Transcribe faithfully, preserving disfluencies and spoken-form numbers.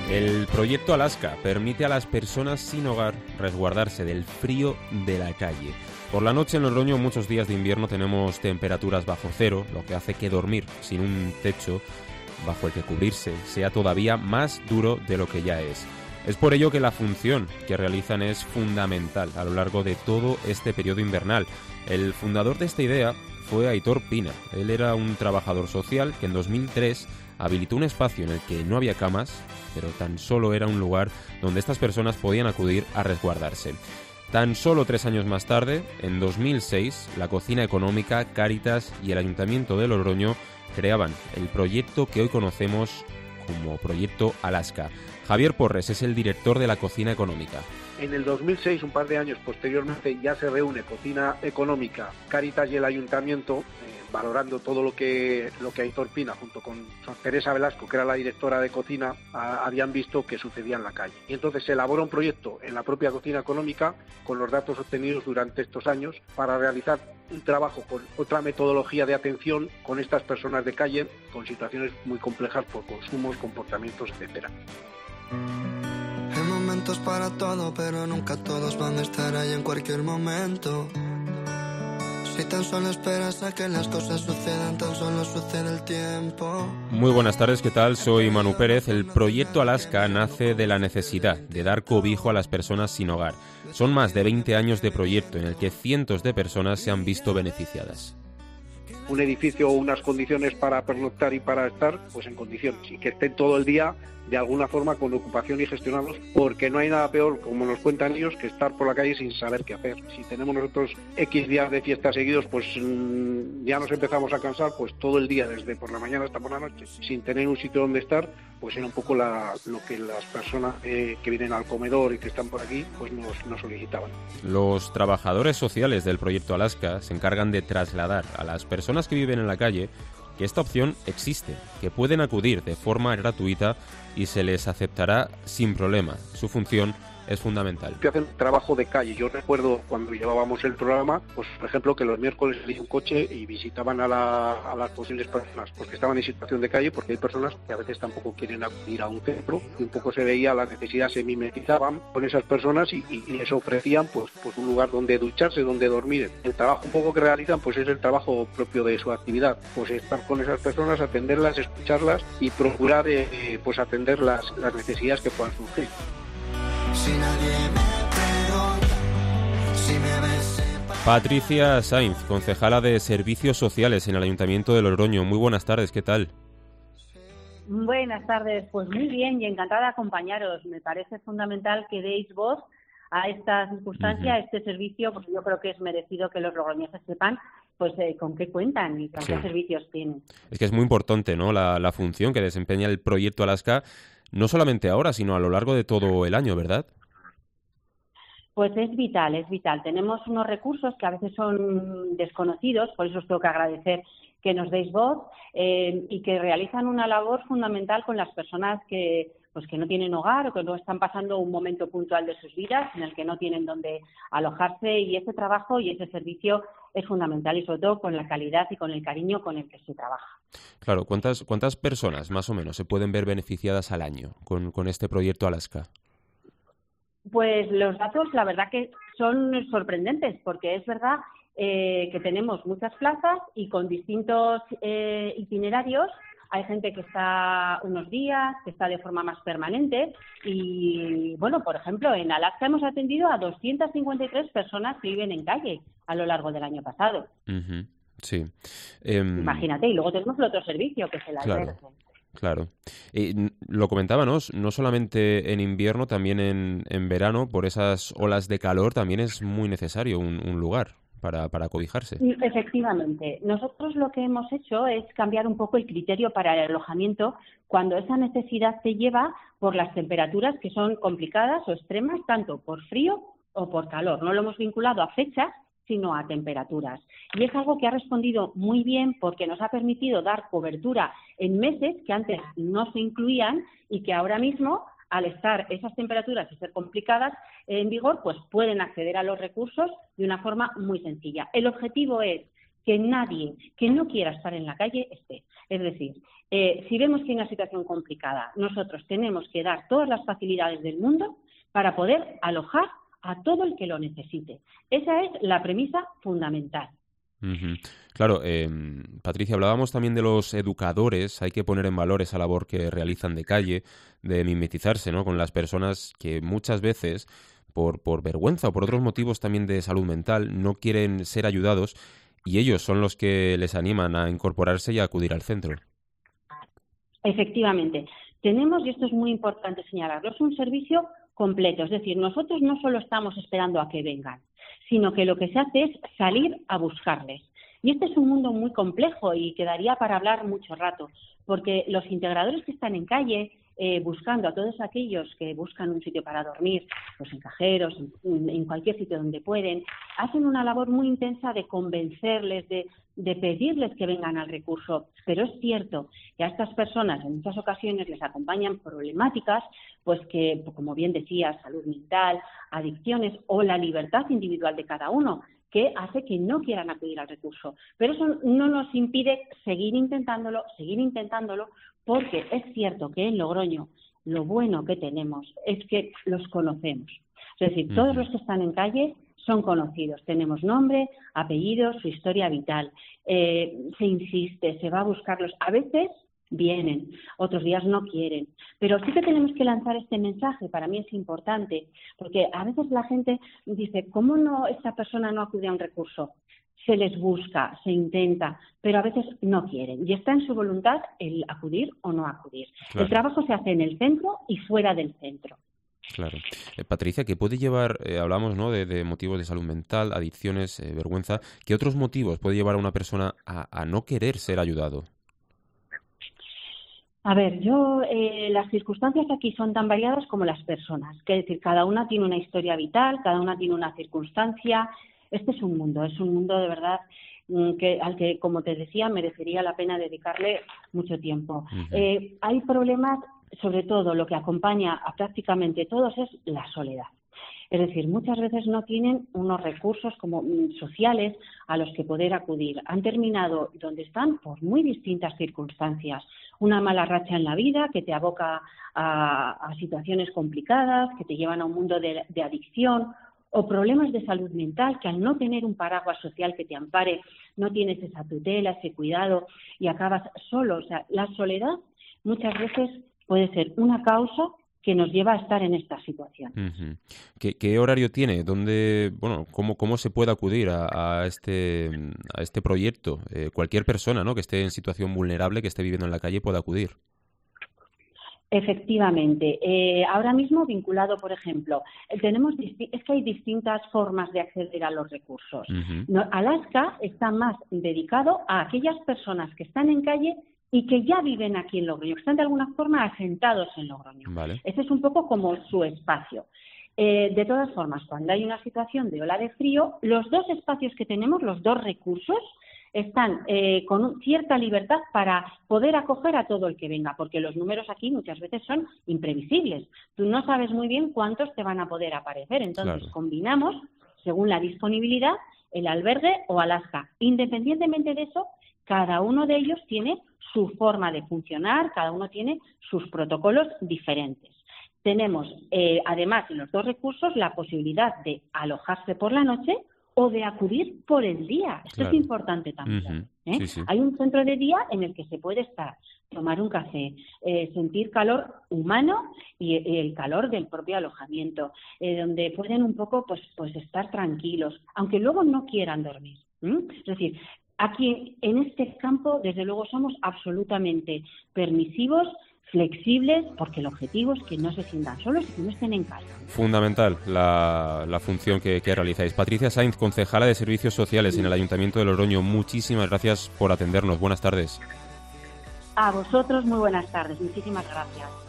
El proyecto Alaska permite a las personas sin hogar resguardarse del frío de la calle. Por la noche en Logroño muchos días de invierno tenemos temperaturas bajo cero, lo que hace que dormir sin un techo bajo el que cubrirse sea todavía más duro de lo que ya es. Es por ello que la función que realizan es fundamental a lo largo de todo este periodo invernal. El fundador de esta idea fue Aitor Pina. Él era un trabajador social que en dos mil tres habilitó un espacio en el que no había camas, pero tan solo era un lugar donde estas personas podían acudir a resguardarse. Tan solo tres años más tarde, en dos mil seis, la Cocina Económica, Cáritas y el Ayuntamiento de Logroño creaban el proyecto que hoy conocemos como Proyecto Alaska. Javier Porres es el director de la Cocina Económica. En el dos mil seis, un par de años posteriormente, ya se reúne Cocina Económica, Cáritas y el Ayuntamiento, eh, valorando todo lo que lo que Aitor Pina, junto con Teresa Velasco, que era la directora de cocina, a, habían visto que sucedía en la calle. Y entonces se elabora un proyecto en la propia Cocina Económica, con los datos obtenidos durante estos años, para realizar un trabajo con otra metodología de atención con estas personas de calle, con situaciones muy complejas por consumos, comportamientos, etcétera. Hay momentos para todo, pero nunca todos van a estar ahí en cualquier momento. Si tan solo esperas a que las cosas sucedan, tan solo sucede el tiempo. Muy buenas tardes, ¿qué tal? Soy Manu Pérez. El proyecto Alaska nace de la necesidad de dar cobijo a las personas sin hogar. Son más de veinte años de proyecto en el que cientos de personas se han visto beneficiadas. Un edificio o unas condiciones para pernoctar y para estar, pues en condiciones, y que estén todo el día de alguna forma con ocupación y gestionados, porque no hay nada peor, como nos cuentan ellos, que estar por la calle sin saber qué hacer. Si tenemos nosotros X días de fiesta seguidos, pues mmm, ya nos empezamos a cansar, pues todo el día, desde por la mañana hasta por la noche, sin tener un sitio donde estar, pues era un poco la, lo que las personas eh, que vienen al comedor y que están por aquí, pues nos, nos solicitaban. Los trabajadores sociales del proyecto Alaska se encargan de trasladar a las personas que viven en la calle que esta opción existe, que pueden acudir de forma gratuita y se les aceptará sin problema. Su función es fundamental. Que hacen trabajo de calle. Yo recuerdo cuando llevábamos el programa, pues por ejemplo, que los miércoles salía un coche y visitaban a, la, a las posibles personas, porque estaban en situación de calle, porque hay personas que a veces tampoco quieren acudir a un centro, y un poco se veía la necesidad, se mimetizaban con esas personas y, y, y les ofrecían pues, pues un lugar donde ducharse, donde dormir. El trabajo un poco que realizan pues es el trabajo propio de su actividad, pues estar con esas personas, atenderlas, escucharlas y procurar eh, pues atender las, las necesidades que puedan surgir. Si nadie me pregunta, si me ves en... Patricia Sainz, concejala de Servicios Sociales en el Ayuntamiento de Logroño. Muy buenas tardes, ¿qué tal? Buenas tardes, pues muy bien y encantada de acompañaros. Me parece fundamental que deis voz a esta circunstancia, uh-huh. a este servicio, porque yo creo que es merecido que los logroñeses sepan pues eh, con qué cuentan y con sí. qué servicios tienen. Es que es muy importante, ¿no?, la, la función que desempeña el proyecto Alaska, no solamente ahora, sino a lo largo de todo el año, ¿verdad? Pues es vital, es vital. Tenemos unos recursos que a veces son desconocidos, por eso os tengo que agradecer que nos deis voz eh, y que realizan una labor fundamental con las personas que pues que no tienen hogar o que no están pasando un momento puntual de sus vidas en el que no tienen dónde alojarse, y ese trabajo y ese servicio es fundamental, y sobre todo con la calidad y con el cariño con el que se trabaja. Claro, ¿cuántas cuántas personas más o menos se pueden ver beneficiadas al año con, con este proyecto Alaska? Pues los datos, la verdad que son sorprendentes, porque es verdad eh, que tenemos muchas plazas y con distintos eh, itinerarios. Hay gente que está unos días, que está de forma más permanente y, bueno, por ejemplo, en Alaska hemos atendido a doscientas cincuenta y tres personas que viven en calle a lo largo del año pasado. Uh-huh. Sí. Um... Imagínate, y luego tenemos el otro servicio, que es el albergue. Claro. Claro. Eh, lo comentábamos, no solamente en invierno, también en, en verano, por esas olas de calor, también es muy necesario un, un lugar para, para cobijarse. Efectivamente. Nosotros lo que hemos hecho es cambiar un poco el criterio para el alojamiento cuando esa necesidad se lleva por las temperaturas que son complicadas o extremas, tanto por frío o por calor. No lo hemos vinculado a fechas, sino a temperaturas. Y es algo que ha respondido muy bien porque nos ha permitido dar cobertura en meses que antes no se incluían y que ahora mismo, al estar esas temperaturas y ser complicadas en vigor, pues pueden acceder a los recursos de una forma muy sencilla. El objetivo es que nadie que no quiera estar en la calle esté. Es decir, eh, si vemos que hay una situación complicada, nosotros tenemos que dar todas las facilidades del mundo para poder alojar a todo el que lo necesite. Esa es la premisa fundamental. Uh-huh. Claro, eh, Patricia, hablábamos también de los educadores. Hay que poner en valor esa labor que realizan de calle, de mimetizarse, ¿no?, con las personas que muchas veces, por, por vergüenza o por otros motivos también de salud mental, no quieren ser ayudados, y ellos son los que les animan a incorporarse y a acudir al centro. Efectivamente. Tenemos, y esto es muy importante señalarlo, es un servicio completo. Es decir, nosotros no solo estamos esperando a que vengan, sino que lo que se hace es salir a buscarles. Y este es un mundo muy complejo y quedaría para hablar mucho rato, porque los integradores que están en calle eh, buscando a todos aquellos que buscan un sitio para dormir, pues en cajeros, en, en cualquier sitio donde pueden, hacen una labor muy intensa de convencerles, de, de pedirles que vengan al recurso. Pero es cierto que a estas personas en muchas ocasiones les acompañan problemáticas, pues que, como bien decía, salud mental, adicciones o la libertad individual de cada uno, que hace que no quieran acudir al recurso. Pero eso no nos impide seguir intentándolo, seguir intentándolo, porque es cierto que en Logroño lo bueno que tenemos es que los conocemos. Es decir, todos los que están en calle son conocidos. Tenemos nombre, apellidos, su historia vital. Eh, se insiste, se va a buscarlos. A veces vienen, otros días no quieren. Pero sí que tenemos que lanzar este mensaje, para mí es importante, porque a veces la gente dice, ¿cómo no esta persona no acude a un recurso? Se les busca, se intenta, pero a veces no quieren. Y está en su voluntad el acudir o no acudir. Claro. El trabajo se hace en el centro y fuera del centro. Claro. Eh, Patricia, ¿qué puede llevar, eh, hablamos, ¿no?, de, de motivos de salud mental, adicciones, eh, vergüenza, ¿qué otros motivos puede llevar a una persona a, a no querer ser ayudado? A ver, yo eh, las circunstancias aquí son tan variadas como las personas. Es decir, cada una tiene una historia vital, cada una tiene una circunstancia. Este es un mundo, es un mundo de verdad que al que, como te decía, merecería la pena dedicarle mucho tiempo. Uh-huh. Eh, hay problemas, sobre todo lo que acompaña a prácticamente todos es la soledad. Es decir, muchas veces no tienen unos recursos como sociales a los que poder acudir. Han terminado donde están por muy distintas circunstancias. Una mala racha en la vida que te aboca a, a situaciones complicadas, que te llevan a un mundo de, de adicción, o problemas de salud mental que al no tener un paraguas social que te ampare, no tienes esa tutela, ese cuidado y acabas solo. O sea, la soledad muchas veces puede ser una causa que nos lleva a estar en esta situación. Uh-huh. ¿Qué, qué horario tiene? ¿Dónde, bueno, cómo, cómo se puede acudir a, a este a este proyecto? Eh, cualquier persona, ¿no?, que esté en situación vulnerable, que esté viviendo en la calle, puede acudir. Efectivamente. Eh, ahora mismo vinculado, por ejemplo, tenemos es que hay distintas formas de acceder a los recursos. Uh-huh. No, Alaska está más dedicado a aquellas personas que están en calle y que ya viven aquí en Logroño, que están de alguna forma asentados en Logroño. Vale. Ese es un poco como su espacio. Eh, de todas formas, cuando hay una situación de ola de frío, los dos espacios que tenemos, los dos recursos, están eh, con cierta libertad para poder acoger a todo el que venga, porque los números aquí muchas veces son imprevisibles. Tú no sabes muy bien cuántos te van a poder aparecer, entonces claro, combinamos, según la disponibilidad, el albergue o Alaska. Independientemente de eso, cada uno de ellos tiene su forma de funcionar, cada uno tiene sus protocolos diferentes. Tenemos, eh, además, en los dos recursos, la posibilidad de alojarse por la noche o de acudir por el día. Esto claro, es importante también. Uh-huh. ¿eh? Sí, sí. Hay un centro de día en el que se puede estar, tomar un café, eh, sentir calor humano y, y el calor del propio alojamiento, eh, donde pueden un poco pues, pues estar tranquilos, aunque luego no quieran dormir. ¿eh? Es decir, aquí en este campo, desde luego, somos absolutamente permisivos, flexibles, porque el objetivo es que no se sientan solos y que no estén en casa. Fundamental la, la función que, que realizáis. Patricia Sainz, concejala de Servicios Sociales sí. en el Ayuntamiento de Logroño, muchísimas gracias por atendernos. Buenas tardes. A vosotros, muy buenas tardes. Muchísimas gracias.